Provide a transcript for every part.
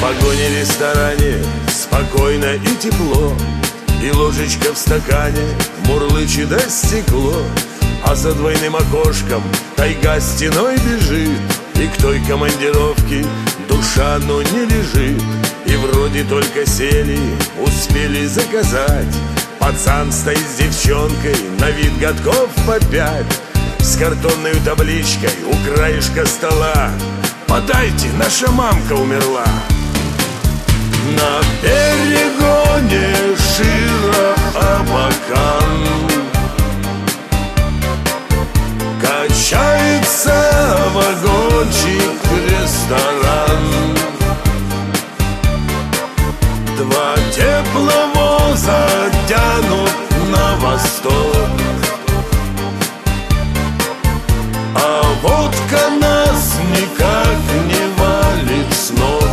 вагоне, ресторане спокойно и тепло, и ложечка в стакане мурлычет до стекло. А за двойным окошком тайга стеной бежит, и к той командировке душа, но не лежит. И вроде только сели, успели заказать. Пацан стоит с девчонкой, на вид годков по 5, с картонной табличкой у краешка стола: подайте, наша мамка умерла. На перегоне Широ-Абакан качается вагончик-ресторан. Два тепловоза тянут на восток, а водка нас никак не валит с ног.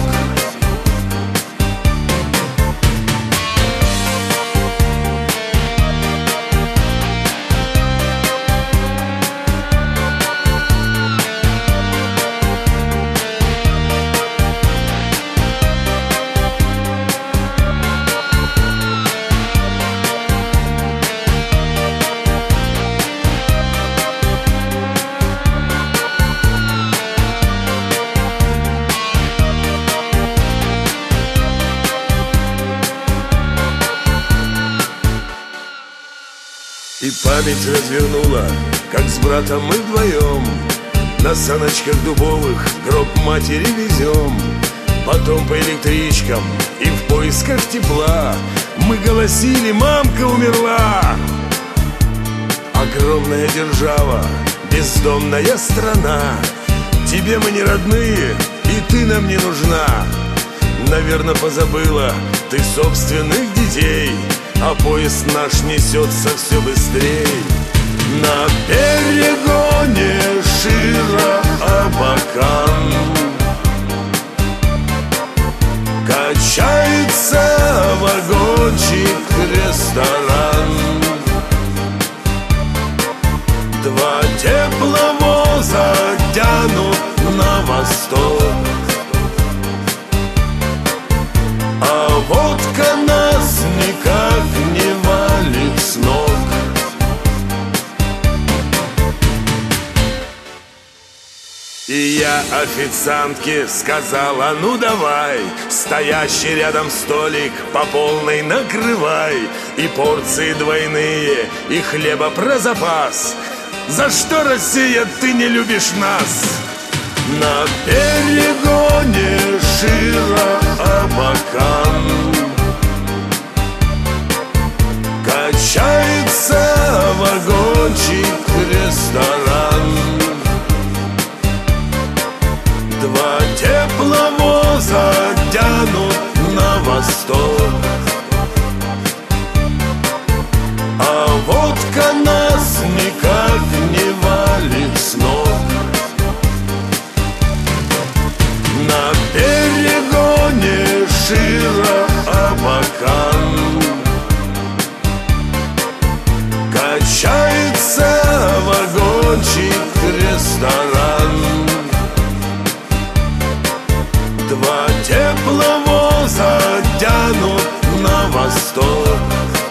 И память развернула, как с братом мы вдвоем на саночках дубовых гроб матери везем. Потом по электричкам и в поисках тепла мы голосили: мамка умерла. Огромная держава, бездомная страна, тебе мы не родные, и ты нам не нужна. Наверно, позабыла ты собственных детей, а поезд наш несется все быстрей. На перегоне Широ-Абакан качается вагончик-ресторан. Два тепловоза тянут на восток, а водка нас никак не валит с ног. И я официантке сказала: ну давай, стоящий рядом столик по полной накрывай, и порции двойные, и хлеба про запас. За что, Россия, ты не любишь нас? На перегоне Широ-Абакан качается вагончик-ресторан. Два тепловоза тянут на восток, а водка нас никак не валит с ног. На перегоне Широ-Абакан качается вагончик-ресторан. Два тепловоза тянут на восток,